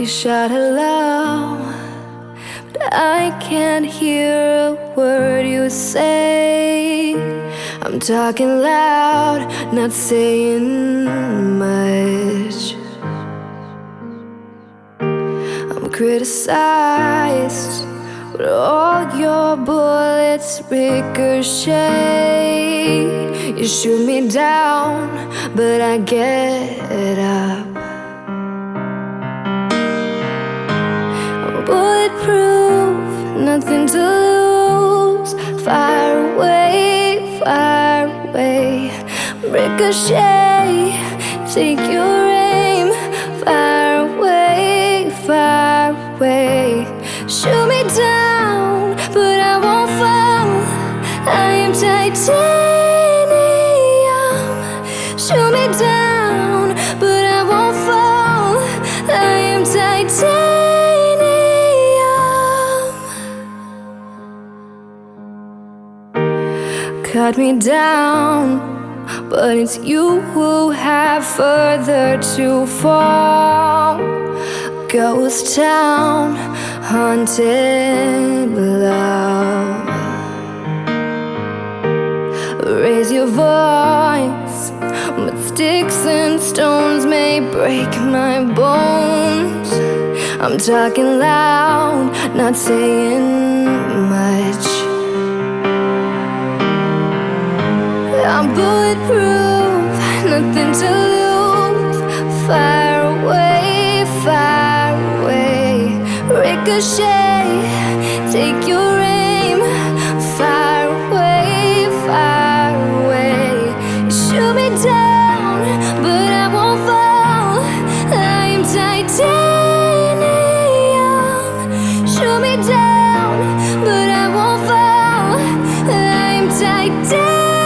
You shout hello, but I can't hear a word you say. I'm talking loud, not saying much. I'm criticized, but all your bullets ricochet. You shoot me down, but I get up. I'm bulletproof, nothing to lose. Fire away, fire away. Ricochet, take your aim. Fire away, fire away. Shoot me down, but I won't fall. I am titanium. Shoot me down, but I won't fall. I am titanium. Cut me down, but it's you who have further to fall. Ghost town, haunted below. Raise your voice, but sticks and stones may break my bones. I'm talking loud, not saying much. I'm bulletproof, nothing to lose. Fire away, fire away. Ricochet, take your aim. Fire away, fire away. You shoot me down, but I won't fall. I am titanium. Shoot me down, but I won't fall. I am titanium.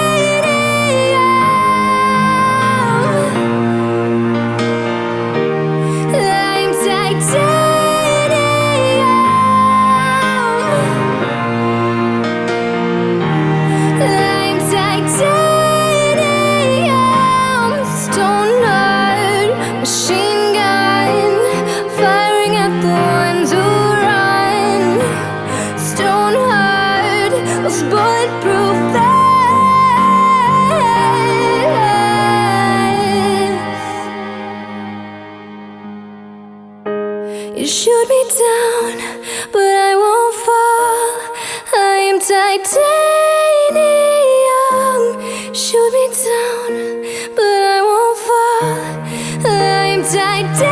Bulletproof vest. You shoot me down, but I won't fall. I am titanium. Shoot me down, but I won't fall. I am titanium.